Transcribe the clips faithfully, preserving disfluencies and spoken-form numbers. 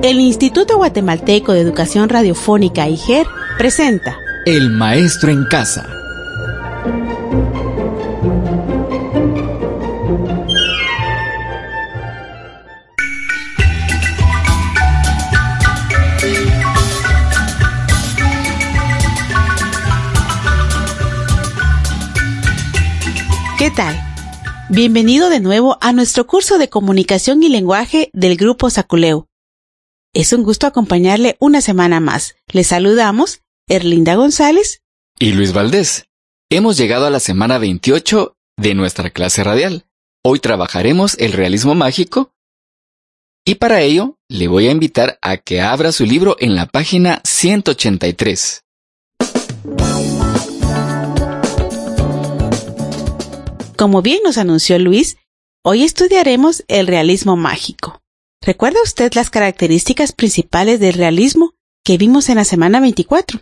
El Instituto Guatemalteco de Educación Radiofónica I G E R presenta El Maestro en Casa. ¿Qué tal? Bienvenido de nuevo a nuestro curso de Comunicación y Lenguaje del Grupo Saculeu. Es un gusto acompañarle una semana más. Les saludamos Erlinda González y Luis Valdés. Hemos llegado a la semana veintiocho de nuestra clase radial. Hoy trabajaremos el realismo mágico y para ello le voy a invitar a que abra su libro en la página ciento ochenta y tres. Como bien nos anunció Luis, hoy estudiaremos el realismo mágico. ¿Recuerda usted las características principales del realismo que vimos en la semana veinticuatro?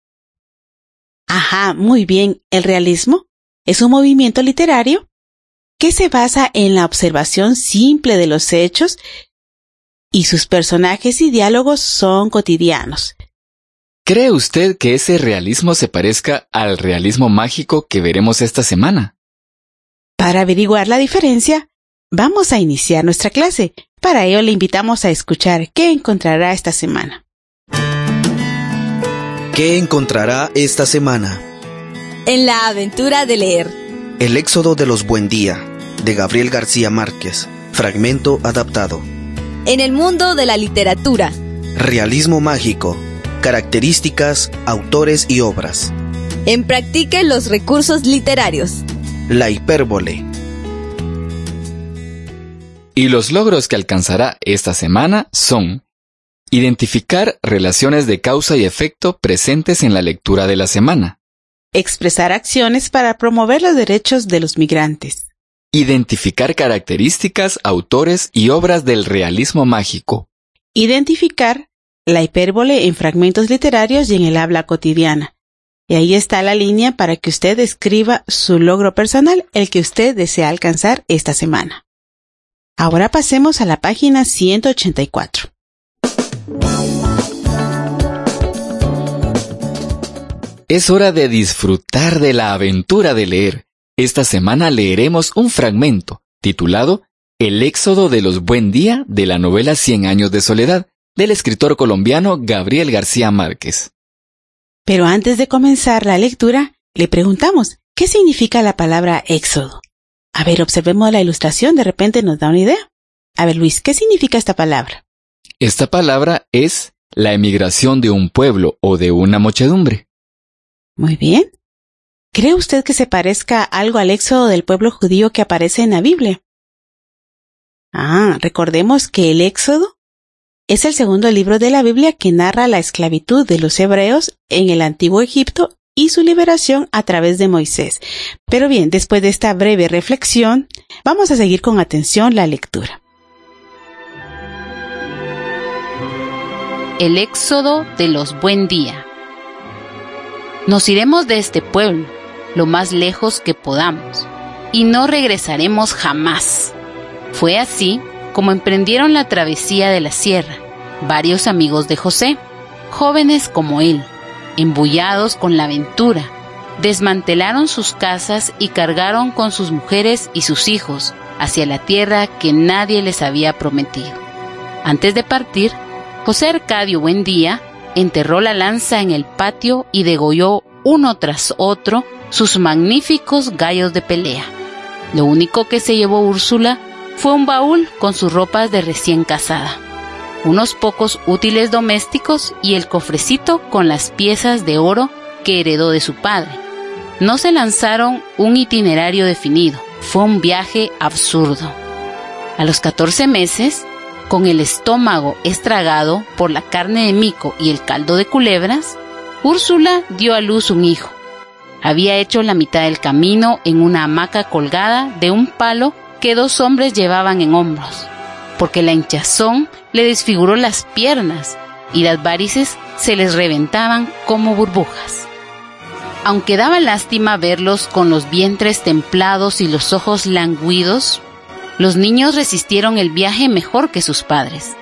Ajá, muy bien. El realismo es un movimiento literario que se basa en la observación simple de los hechos y sus personajes y diálogos son cotidianos. ¿Cree usted que ese realismo se parezca al realismo mágico que veremos esta semana? Para averiguar la diferencia, vamos a iniciar nuestra clase. Para ello le invitamos a escuchar qué encontrará esta semana. ¿Qué encontrará esta semana? En la aventura de leer. El éxodo de los Buendía, de Gabriel García Márquez. Fragmento adaptado. En el mundo de la literatura. Realismo mágico. Características, autores y obras. En Practique los recursos literarios. La hipérbole. Y los logros que alcanzará esta semana son: identificar relaciones de causa y efecto presentes en la lectura de la semana. Expresar acciones para promover los derechos de los migrantes. Identificar características, autores y obras del realismo mágico. Identificar la hipérbole en fragmentos literarios y en el habla cotidiana. Y ahí está la línea para que usted escriba su logro personal, el que usted desea alcanzar esta semana. Ahora pasemos a la página ciento ochenta y cuatro. Es hora de disfrutar de la aventura de leer. Esta semana leeremos un fragmento titulado El éxodo de los Buendía de la novela Cien años de soledad del escritor colombiano Gabriel García Márquez. Pero antes de comenzar la lectura, le preguntamos, ¿qué significa la palabra éxodo? A ver, observemos la ilustración, de repente nos da una idea. A ver, Luis, ¿qué significa esta palabra? Esta palabra es la emigración de un pueblo o de una muchedumbre. Muy bien. ¿Cree usted que se parezca algo al éxodo del pueblo judío que aparece en la Biblia? Ah, recordemos que el Éxodo es el segundo libro de la Biblia que narra la esclavitud de los hebreos en el antiguo Egipto y su liberación a través de Moisés. Pero bien, después de esta breve reflexión, vamos a seguir con atención la lectura. El éxodo de los Buendía. Nos iremos de este pueblo, lo más lejos que podamos, y no regresaremos jamás. Fue así como emprendieron la travesía de la sierra, varios amigos de José, jóvenes como él, embullados con la aventura, desmantelaron sus casas y cargaron con sus mujeres y sus hijos hacia la tierra que nadie les había prometido. Antes de partir, José Arcadio Buendía enterró la lanza en el patio y degolló uno tras otro sus magníficos gallos de pelea. Lo único que se llevó Úrsula fue un baúl con sus ropas de recién casada, unos pocos útiles domésticos y el cofrecito con las piezas de oro que heredó de su padre. No se lanzaron un itinerario definido, fue un viaje absurdo. A los catorce meses, con el estómago estragado por la carne de mico y el caldo de culebras, Úrsula dio a luz un hijo. Había hecho la mitad del camino en una hamaca colgada de un palo que dos hombres llevaban en hombros, porque la hinchazón le desfiguró las piernas y las varices se les reventaban como burbujas. Aunque daba lástima verlos con los vientres templados y los ojos languidos, los niños resistieron el viaje mejor que sus padres.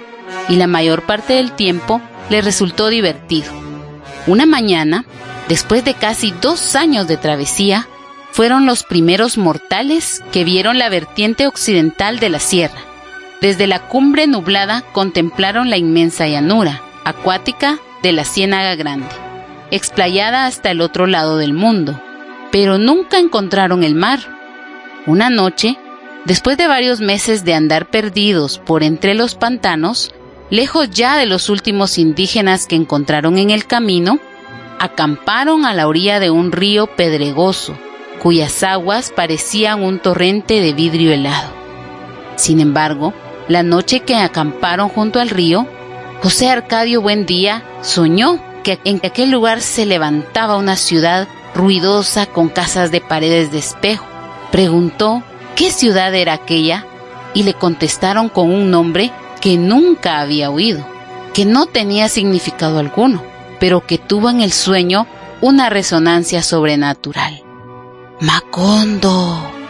y la mayor parte del tiempo le resultó divertido. Una mañana, después de casi dos años de travesía, fueron los primeros mortales que vieron la vertiente occidental de la sierra. Desde la cumbre nublada contemplaron la inmensa llanura acuática de la Ciénaga Grande, explayada hasta el otro lado del mundo, pero nunca encontraron el mar. Una noche, después de varios meses de andar perdidos por entre los pantanos, lejos ya de los últimos indígenas que encontraron en el camino, acamparon a la orilla de un río pedregoso, cuyas aguas parecían un torrente de vidrio helado. Sin embargo, la noche que acamparon junto al río, José Arcadio Buendía soñó que en aquel lugar se levantaba una ciudad ruidosa con casas de paredes de espejo. Preguntó qué ciudad era aquella y le contestaron con un nombre que nunca había oído, que no tenía significado alguno, pero que tuvo en el sueño una resonancia sobrenatural. Macondo.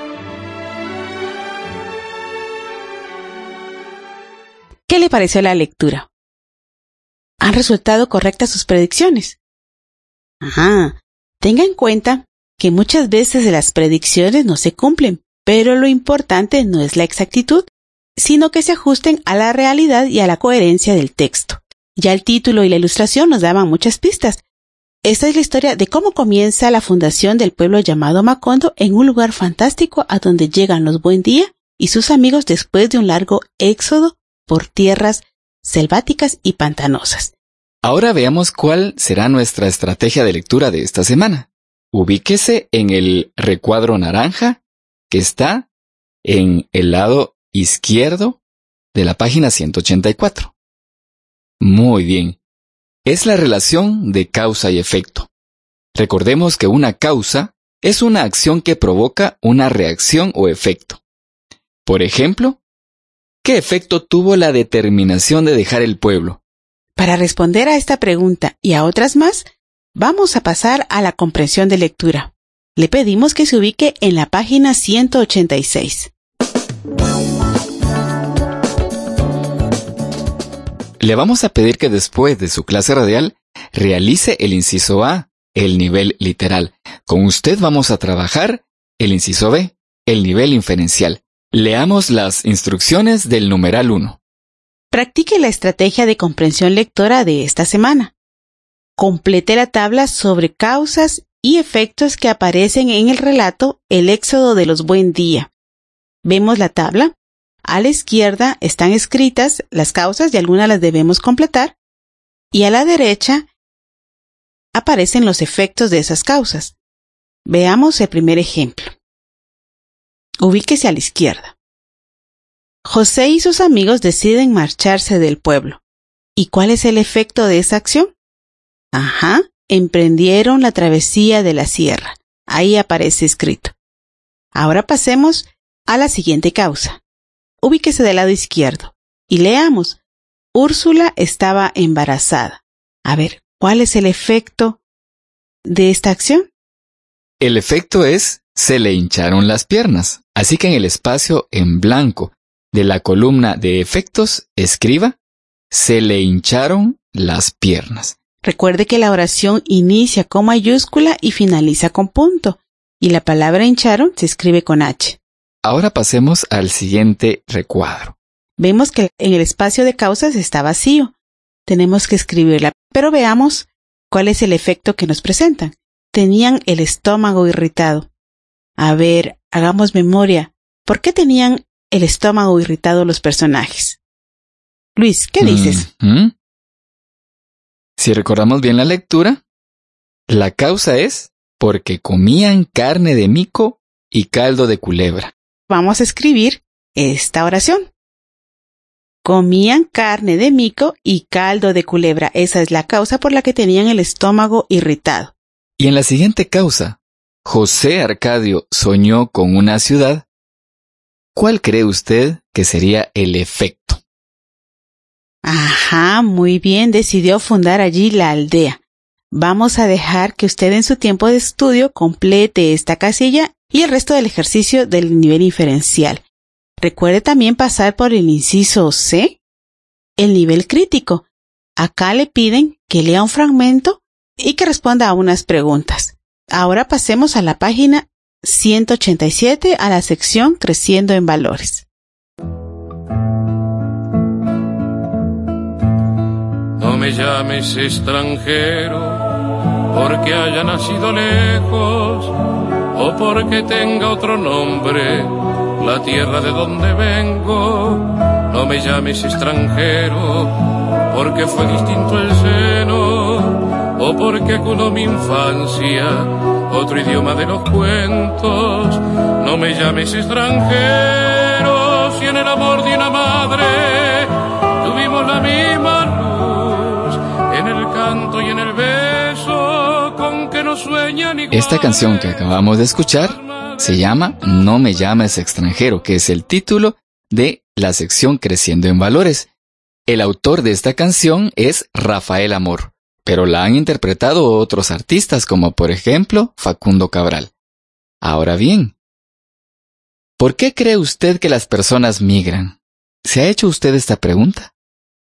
¿Qué le pareció la lectura? ¿Han resultado correctas sus predicciones? Ajá. Tenga en cuenta que muchas veces las predicciones no se cumplen, pero lo importante no es la exactitud, sino que se ajusten a la realidad y a la coherencia del texto. Ya el título y la ilustración nos daban muchas pistas. Esta es la historia de cómo comienza la fundación del pueblo llamado Macondo en un lugar fantástico a donde llegan los Buendía y sus amigos después de un largo éxodo por tierras selváticas y pantanosas. Ahora veamos cuál será nuestra estrategia de lectura de esta semana. Ubíquese en el recuadro naranja que está en el lado izquierdo de la página ciento ochenta y cuatro. Muy bien. Es la relación de causa y efecto. Recordemos que una causa es una acción que provoca una reacción o efecto. Por ejemplo, ¿qué efecto tuvo la determinación de dejar el pueblo? Para responder a esta pregunta y a otras más, vamos a pasar a la comprensión de lectura. Le pedimos que se ubique en la página ciento ochenta y seis. Le vamos a pedir que después de su clase radial realice el inciso A, el nivel literal. Con usted vamos a trabajar el inciso B, el nivel inferencial. Leamos las instrucciones del numeral uno. Practique la estrategia de comprensión lectora de esta semana. Complete la tabla sobre causas y efectos que aparecen en el relato El éxodo de los Buendía. Vemos la tabla. A la izquierda están escritas las causas y algunas las debemos completar. Y a la derecha aparecen los efectos de esas causas. Veamos el primer ejemplo. Ubíquese a la izquierda. José y sus amigos deciden marcharse del pueblo. ¿Y cuál es el efecto de esa acción? Ajá, emprendieron la travesía de la sierra. Ahí aparece escrito. Ahora pasemos a la siguiente causa. Ubíquese del lado izquierdo y leamos. Úrsula estaba embarazada. A ver, ¿cuál es el efecto de esta acción? El efecto es, se le hincharon las piernas. Así que en el espacio en blanco de la columna de efectos, escriba, se le hincharon las piernas. Recuerde que la oración inicia con mayúscula y finaliza con punto, y la palabra hincharon se escribe con H. Ahora pasemos al siguiente recuadro. Vemos que en el espacio de causas está vacío. Tenemos que escribirla, pero veamos cuál es el efecto que nos presentan. Tenían el estómago irritado. A ver, hagamos memoria. ¿Por qué tenían el estómago irritado los personajes? Luis, ¿qué dices? Mm-hmm. Si recordamos bien la lectura, la causa es porque comían carne de mico y caldo de culebra. Vamos a escribir esta oración. Comían carne de mico y caldo de culebra. Esa es la causa por la que tenían el estómago irritado. Y en la siguiente causa, José Arcadio soñó con una ciudad. ¿Cuál cree usted que sería el efecto? Ajá, muy bien, decidió fundar allí la aldea. Vamos a dejar que usted en su tiempo de estudio complete esta casilla y el resto del ejercicio del nivel inferencial. Recuerde también pasar por el inciso C, el nivel crítico. Acá le piden que lea un fragmento y que responda a unas preguntas. Ahora pasemos a la página ciento ochenta y siete, a la sección Creciendo en Valores. No me llames extranjero porque haya nacido lejos o porque tenga otro nombre la tierra de donde vengo. No me llames extranjero porque fue distinto el seno o porque acunó mi infancia otro idioma de los cuentos. No me llames extranjero si en el amor de una madre tuvimos la misma luz, en el canto y en el beso con que nos sueñan iguales. Esta canción que acabamos de escuchar se llama No me llames extranjero, que es el título de la sección Creciendo en Valores. El autor de esta canción es Rafael Amor, pero la han interpretado otros artistas como por ejemplo Facundo Cabral. Ahora bien, ¿por qué cree usted que las personas migran? ¿Se ha hecho usted esta pregunta?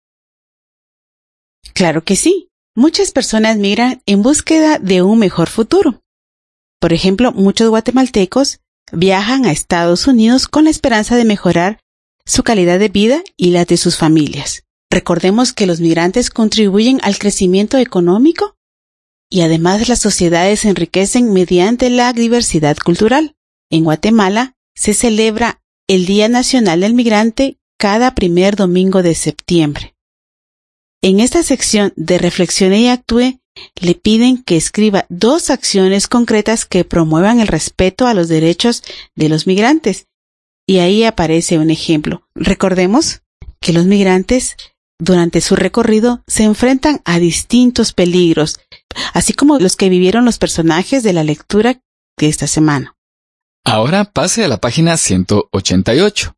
Claro que sí. Muchas personas migran en búsqueda de un mejor futuro. Por ejemplo, muchos guatemaltecos viajan a Estados Unidos con la esperanza de mejorar su calidad de vida y la de sus familias. Recordemos que los migrantes contribuyen al crecimiento económico y además las sociedades se enriquecen mediante la diversidad cultural. En Guatemala se celebra el Día Nacional del Migrante cada primer domingo de septiembre. En esta sección de Reflexione y Actúe, le piden que escriba dos acciones concretas que promuevan el respeto a los derechos de los migrantes. Y ahí aparece un ejemplo. Recordemos que los migrantes, durante su recorrido, se enfrentan a distintos peligros, así como los que vivieron los personajes de la lectura de esta semana. Ahora pase a la página ciento ochenta y ocho.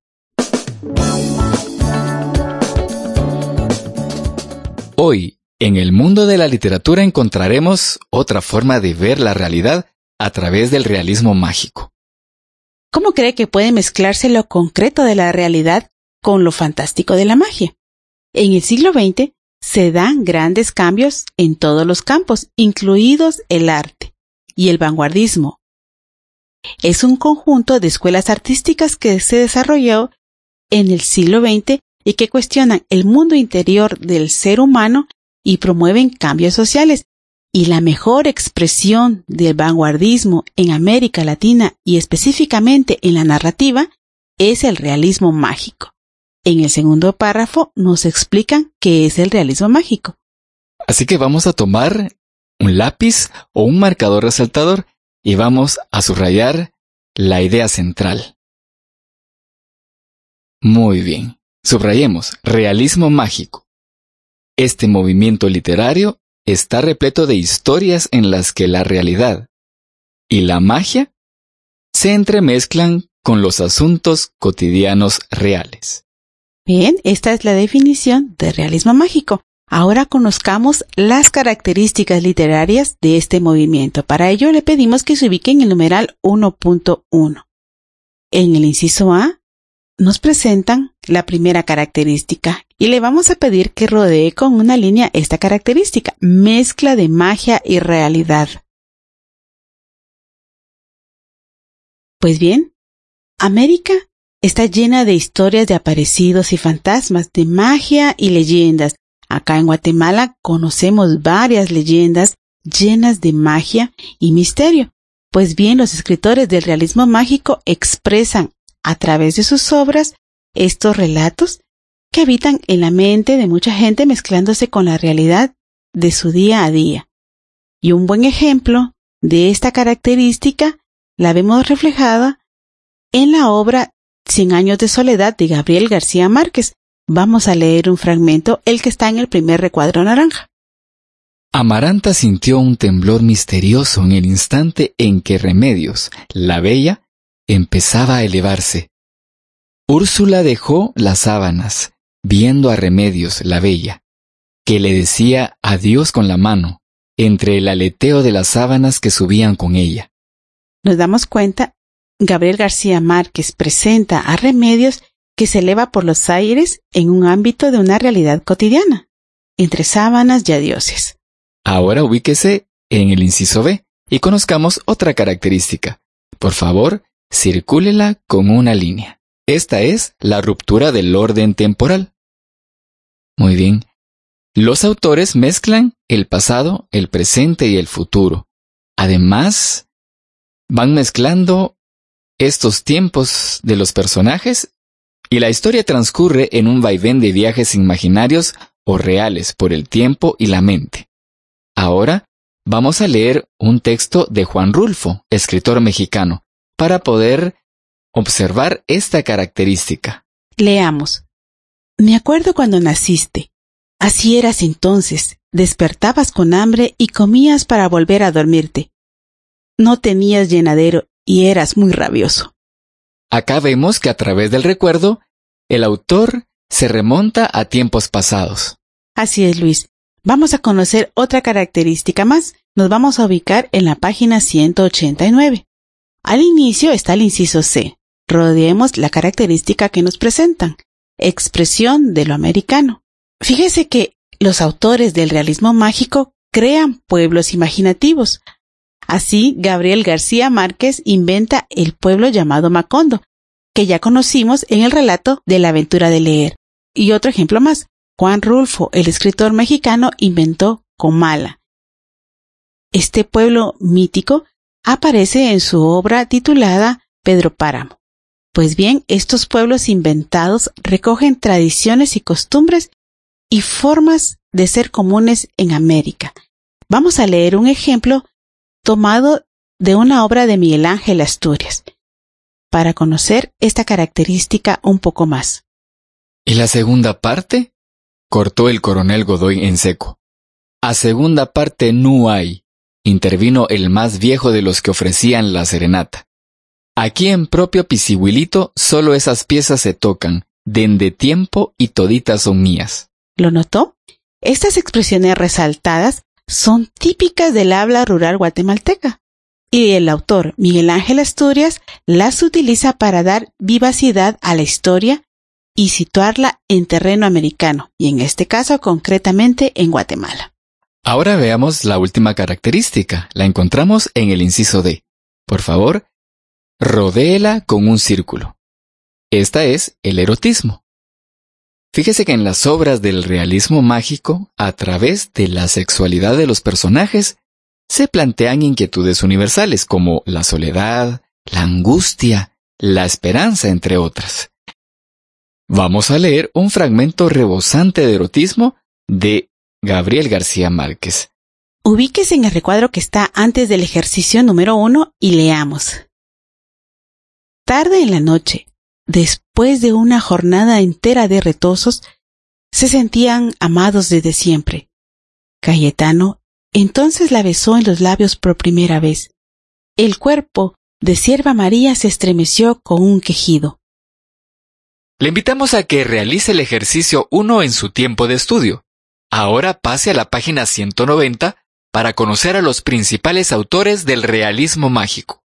Hoy, en el mundo de la literatura encontraremos otra forma de ver la realidad a través del realismo mágico. ¿Cómo cree que puede mezclarse lo concreto de la realidad con lo fantástico de la magia? En el siglo veinte se dan grandes cambios en todos los campos, incluidos el arte y el vanguardismo. Es un conjunto de escuelas artísticas que se desarrolló en el siglo veinte y que cuestionan el mundo interior del ser humano y promueven cambios sociales. Y la mejor expresión del vanguardismo en América Latina y específicamente en la narrativa es el realismo mágico. En el segundo párrafo nos explican qué es el realismo mágico. Así que vamos a tomar un lápiz o un marcador resaltador y vamos a subrayar la idea central. Muy bien, subrayemos realismo mágico. Este movimiento literario está repleto de historias en las que la realidad y la magia se entremezclan con los asuntos cotidianos reales. Bien, esta es la definición de realismo mágico. Ahora conozcamos las características literarias de este movimiento. Para ello le pedimos que se ubique en el numeral uno punto uno. En el inciso A nos presentan la primera característica y le vamos a pedir que rodee con una línea esta característica, mezcla de magia y realidad. Pues bien, América está llena de historias de aparecidos y fantasmas, de magia y leyendas. Acá en Guatemala conocemos varias leyendas llenas de magia y misterio. Pues bien, los escritores del realismo mágico expresan a través de sus obras estos relatos que habitan en la mente de mucha gente mezclándose con la realidad de su día a día. Y un buen ejemplo de esta característica la vemos reflejada en la obra Cien años de soledad de Gabriel García Márquez. Vamos a leer un fragmento, el que está en el primer recuadro naranja. Amaranta sintió un temblor misterioso en el instante en que Remedios, la bella, empezaba a elevarse. Úrsula dejó las sábanas, viendo a Remedios, la bella, que le decía adiós con la mano, entre el aleteo de las sábanas que subían con ella. Nos damos cuenta, Gabriel García Márquez presenta a Remedios que se eleva por los aires en un ámbito de una realidad cotidiana, entre sábanas y adioses. Ahora ubíquese en el inciso B y conozcamos otra característica. Por favor, circúlela con una línea. Esta es la ruptura del orden temporal. Muy bien. Los autores mezclan el pasado, el presente y el futuro. Además, van mezclando estos tiempos de los personajes y la historia transcurre en un vaivén de viajes imaginarios o reales por el tiempo y la mente. Ahora vamos a leer un texto de Juan Rulfo, escritor mexicano, para poder observar esta característica. Leamos. Me acuerdo cuando naciste. Así eras entonces. Despertabas con hambre y comías para volver a dormirte. No tenías llenadero y eras muy rabioso. Acá vemos que a través del recuerdo, el autor se remonta a tiempos pasados. Así es, Luis. Vamos a conocer otra característica más. Nos vamos a ubicar en la página ciento ochenta y nueve. Al inicio está el inciso C. Rodeemos la característica que nos presentan. Expresión de lo americano. Fíjese que los autores del realismo mágico crean pueblos imaginativos. Así, Gabriel García Márquez inventa el pueblo llamado Macondo, que ya conocimos en el relato de La aventura de leer. Y otro ejemplo más, Juan Rulfo, el escritor mexicano, inventó Comala. Este pueblo mítico aparece en su obra titulada Pedro Páramo. Pues bien, estos pueblos inventados recogen tradiciones y costumbres y formas de ser comunes en América. Vamos a leer un ejemplo tomado de una obra de Miguel Ángel Asturias, para conocer esta característica un poco más. ¿Y la segunda parte? Cortó el coronel Godoy en seco. A segunda parte no hay, intervino el más viejo de los que ofrecían la serenata. Aquí en propio Pisiguilito solo esas piezas se tocan, dende tiempo y toditas son mías. ¿Lo notó? Estas expresiones resaltadas son típicas del habla rural guatemalteca, y el autor Miguel Ángel Asturias las utiliza para dar vivacidad a la historia y situarla en terreno americano, y en este caso concretamente en Guatemala. Ahora veamos la última característica. La encontramos en el inciso D. Por favor, rodéela con un círculo. Esta es el erotismo. Fíjese que en las obras del realismo mágico, a través de la sexualidad de los personajes, se plantean inquietudes universales como la soledad, la angustia, la esperanza, entre otras. Vamos a leer un fragmento rebosante de erotismo de Gabriel García Márquez. Ubíquese en el recuadro que está antes del ejercicio número uno y leamos. Tarde en la noche, después de una jornada entera de retosos, se sentían amados desde siempre. Cayetano entonces la besó en los labios por primera vez. El cuerpo de Sierva María se estremeció con un quejido. Le invitamos a que realice el ejercicio uno en su tiempo de estudio. Ahora pase a la página ciento noventa para conocer a los principales autores del realismo mágico.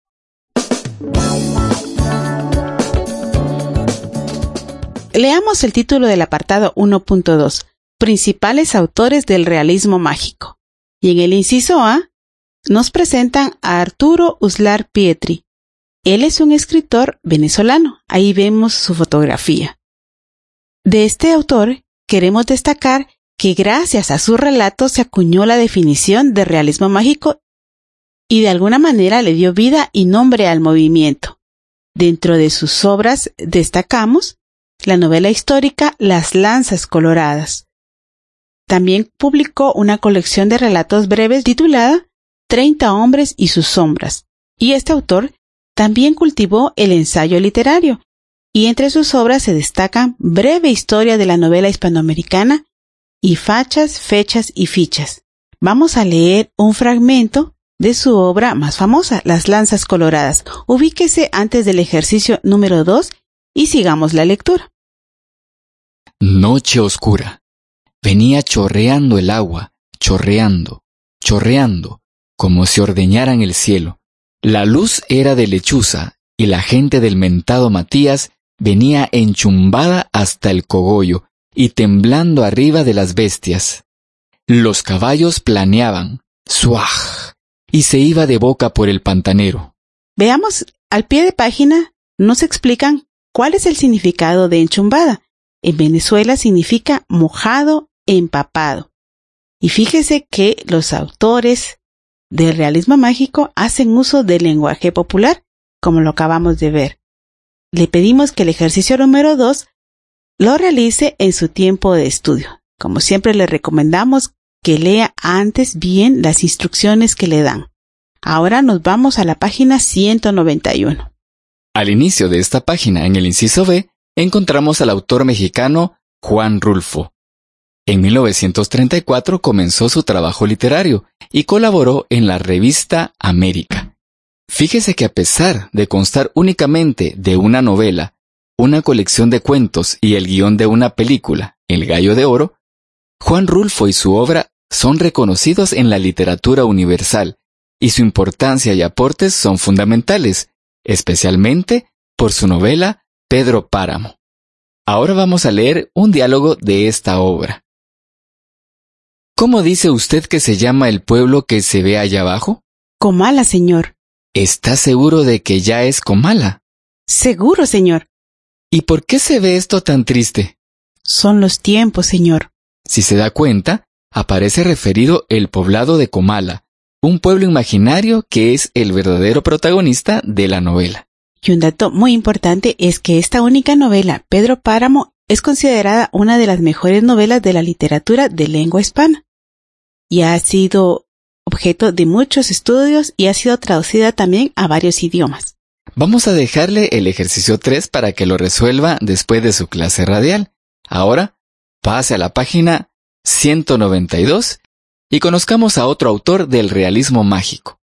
Leamos el título del apartado uno punto dos, Principales autores del realismo mágico. Y en el inciso A, nos presentan a Arturo Uslar Pietri. Él es un escritor venezolano. Ahí vemos su fotografía. De este autor, queremos destacar que gracias a su relato se acuñó la definición de realismo mágico y de alguna manera le dio vida y nombre al movimiento. Dentro de sus obras destacamos la novela histórica Las Lanzas Coloradas. También publicó una colección de relatos breves titulada Treinta hombres y sus sombras, y este autor también cultivó el ensayo literario, y entre sus obras se destacan Breve historia de la novela hispanoamericana y Fachas, fechas y fichas. Vamos a leer un fragmento de su obra más famosa, Las Lanzas Coloradas. Ubíquese antes del ejercicio número dos y sigamos la lectura. Noche oscura. Venía chorreando el agua, chorreando, chorreando, como si ordeñaran el cielo. La luz era de lechuza, y la gente del mentado Matías venía enchumbada hasta el cogollo y temblando arriba de las bestias. Los caballos planeaban, ¡suaj!, y se iba de boca por el pantanero. Veamos, al pie de página nos explican cuál es el significado de enchumbada. En Venezuela significa mojado, empapado. Y fíjese que los autores del realismo mágico hacen uso del lenguaje popular, como lo acabamos de ver. Le pedimos que el ejercicio número dos lo realice en su tiempo de estudio. Como siempre le recomendamos que lea antes bien las instrucciones que le dan. Ahora nos vamos a la página ciento noventa y uno. Al inicio de esta página, en el inciso B, encontramos al autor mexicano Juan Rulfo. En mil novecientos treinta y cuatro comenzó su trabajo literario y colaboró en la revista América. Fíjese que a pesar de constar únicamente de una novela, una colección de cuentos y el guión de una película, El Gallo de Oro, Juan Rulfo y su obra son reconocidos en la literatura universal y su importancia y aportes son fundamentales, especialmente por su novela Pedro Páramo. Ahora vamos a leer un diálogo de esta obra. ¿Cómo dice usted que se llama el pueblo que se ve allá abajo? Comala, señor. ¿Está seguro de que ya es Comala? Seguro, señor. ¿Y por qué se ve esto tan triste? Son los tiempos, señor. Si se da cuenta, aparece referido el poblado de Comala, un pueblo imaginario que es el verdadero protagonista de la novela. Y un dato muy importante es que esta única novela, Pedro Páramo, es considerada una de las mejores novelas de la literatura de lengua hispana. Y ha sido objeto de muchos estudios y ha sido traducida también a varios idiomas. Vamos a dejarle el ejercicio tres para que lo resuelva después de su clase radial. Ahora, pase a la página ciento noventa y dos y conozcamos a otro autor del realismo mágico.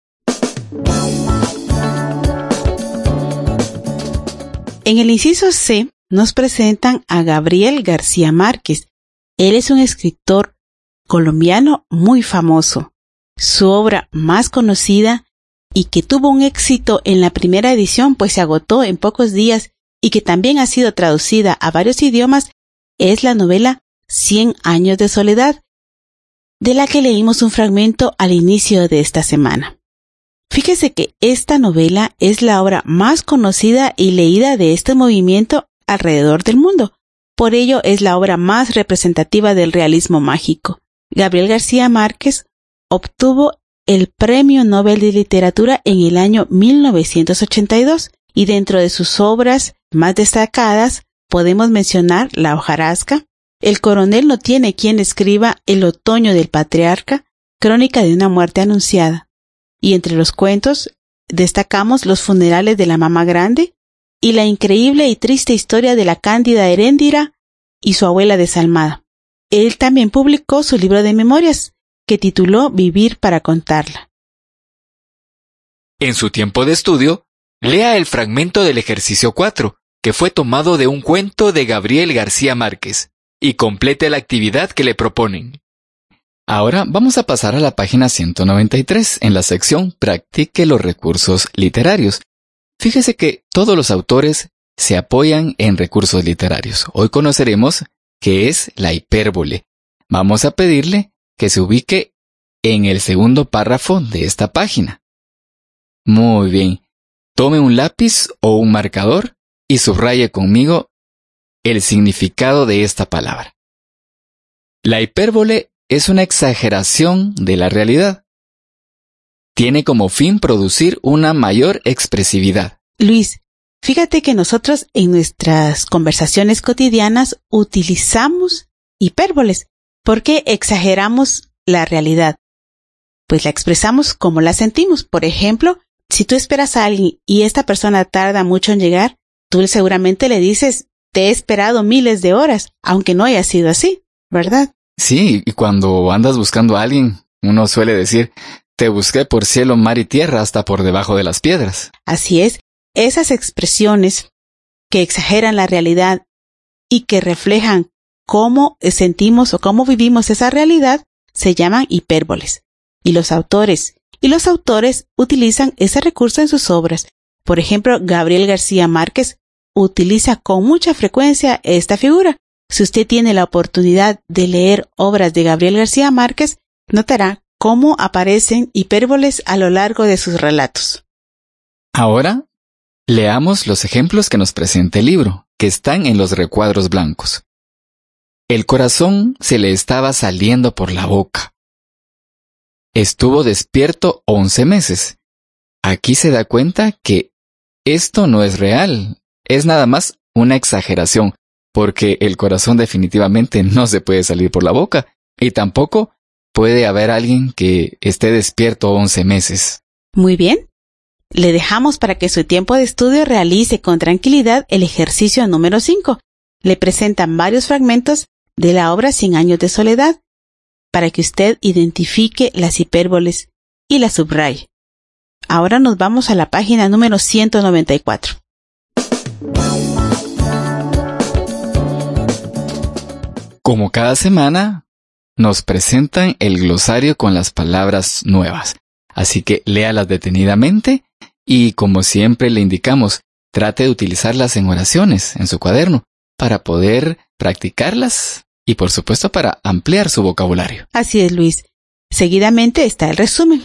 En el inciso C nos presentan a Gabriel García Márquez. Él es un escritor colombiano muy famoso. Su obra más conocida y que tuvo un éxito en la primera edición, pues se agotó en pocos días y que también ha sido traducida a varios idiomas, es la novela Cien años de soledad, de la que leímos un fragmento al inicio de esta semana. Fíjese que esta novela es la obra más conocida y leída de este movimiento alrededor del mundo. Por ello es la obra más representativa del realismo mágico. Gabriel García Márquez obtuvo el Premio Nobel de Literatura en el año mil novecientos ochenta y dos y dentro de sus obras más destacadas podemos mencionar La hojarasca, El coronel no tiene quien escriba El otoño del patriarca, Crónica de una muerte anunciada. Y entre los cuentos destacamos Los funerales de la mamá grande y la increíble y triste historia de la cándida Heréndira y su abuela desalmada. Él también publicó su libro de memorias, que tituló Vivir para contarla. En su tiempo de estudio, lea el fragmento del ejercicio cuatro, que fue tomado de un cuento de Gabriel García Márquez, y complete la actividad que le proponen. Ahora vamos a pasar a la página ciento noventa y tres, en la sección Practique los recursos literarios. Fíjese que todos los autores se apoyan en recursos literarios. Hoy conoceremos qué es la hipérbole. Vamos a pedirle que se ubique en el segundo párrafo de esta página. Muy bien. Tome un lápiz o un marcador y subraye conmigo el significado de esta palabra. La hipérbole es una exageración de la realidad. Tiene como fin producir una mayor expresividad. Luis, fíjate que nosotros en nuestras conversaciones cotidianas utilizamos hipérboles porque exageramos la realidad. Pues la expresamos como la sentimos. Por ejemplo, si tú esperas a alguien y esta persona tarda mucho en llegar, tú seguramente le dices, te he esperado miles de horas, aunque no haya sido así, ¿verdad? Sí, y cuando andas buscando a alguien, uno suele decir, te busqué por cielo, mar y tierra, hasta por debajo de las piedras. Así es, esas expresiones que exageran la realidad y que reflejan cómo sentimos o cómo vivimos esa realidad, se llaman hipérboles. Y los autores y los autores utilizan ese recurso en sus obras. Por ejemplo, Gabriel García Márquez utiliza con mucha frecuencia esta figura. Si usted tiene la oportunidad de leer obras de Gabriel García Márquez, notará cómo aparecen hipérboles a lo largo de sus relatos. Ahora, leamos los ejemplos que nos presenta el libro, que están en los recuadros blancos. El corazón se le estaba saliendo por la boca. Estuvo despierto once meses. Aquí se da cuenta que esto no es real, es nada más una exageración, porque el corazón definitivamente no se puede salir por la boca, y tampoco puede haber alguien que esté despierto once meses. Muy bien. Le dejamos para que su tiempo de estudio realice con tranquilidad el ejercicio número cinco. Le presentan varios fragmentos de la obra Cien años de soledad, para que usted identifique las hipérboles y las subraye. Ahora nos vamos a la página número ciento noventa y cuatro. Como cada semana, nos presentan el glosario con las palabras nuevas. Así que léalas detenidamente y, como siempre le indicamos, trate de utilizarlas en oraciones, en su cuaderno, para poder practicarlas y, por supuesto, para ampliar su vocabulario. Así es, Luis. Seguidamente está el resumen.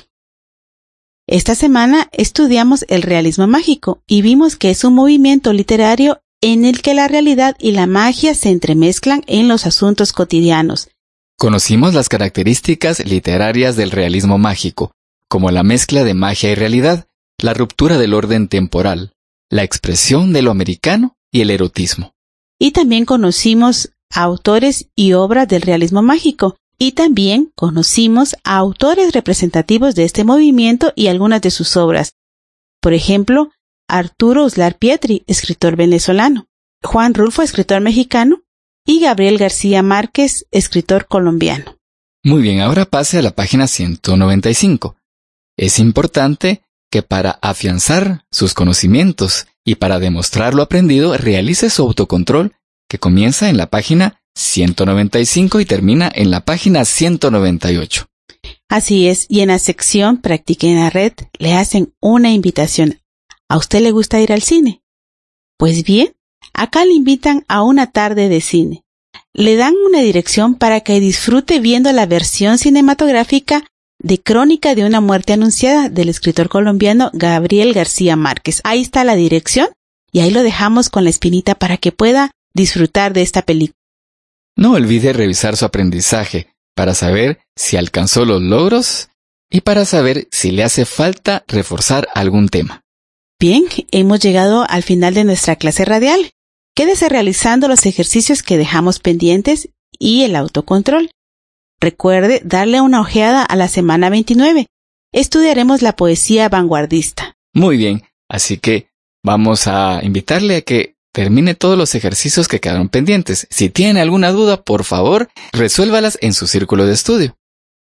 Esta semana estudiamos el realismo mágico y vimos que es un movimiento literario en el que la realidad y la magia se entremezclan en los asuntos cotidianos. Conocimos las características literarias del realismo mágico, como la mezcla de magia y realidad, la ruptura del orden temporal, la expresión de lo americano y el erotismo. Y también conocimos a autores y obras del realismo mágico, y también conocimos a autores representativos de este movimiento y algunas de sus obras. Por ejemplo, Arturo Uslar Pietri, escritor venezolano, Juan Rulfo, escritor mexicano, y Gabriel García Márquez, escritor colombiano. Muy bien, ahora pase a la página ciento noventa y cinco. Es importante que para afianzar sus conocimientos y para demostrar lo aprendido, realice su autocontrol, que comienza en la página ciento noventa y cinco y termina en la página ciento noventa y ocho. Así es, y en la sección Practique en la Red le hacen una invitación. ¿A usted le gusta ir al cine? Pues bien, acá le invitan a una tarde de cine. Le dan una dirección para que disfrute viendo la versión cinematográfica de Crónica de una muerte anunciada del escritor colombiano Gabriel García Márquez. Ahí está la dirección y ahí lo dejamos con la espinita para que pueda disfrutar de esta película. No olvide revisar su aprendizaje para saber si alcanzó los logros y para saber si le hace falta reforzar algún tema. Bien, hemos llegado al final de nuestra clase radial. Quédese realizando los ejercicios que dejamos pendientes y el autocontrol. Recuerde darle una ojeada a la semana veintinueve. Estudiaremos la poesía vanguardista. Muy bien, así que vamos a invitarle a que termine todos los ejercicios que quedaron pendientes. Si tiene alguna duda, por favor, resuélvalas en su círculo de estudio.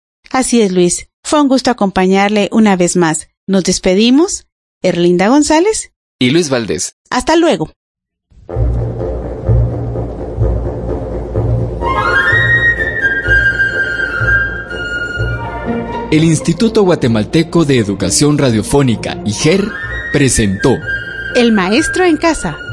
Así es, Luis. Fue un gusto acompañarle una vez más. Nos despedimos. Erlinda González y Luis Valdés. Hasta luego. El Instituto Guatemalteco de Educación Radiofónica, I G E R, presentó El Maestro en Casa.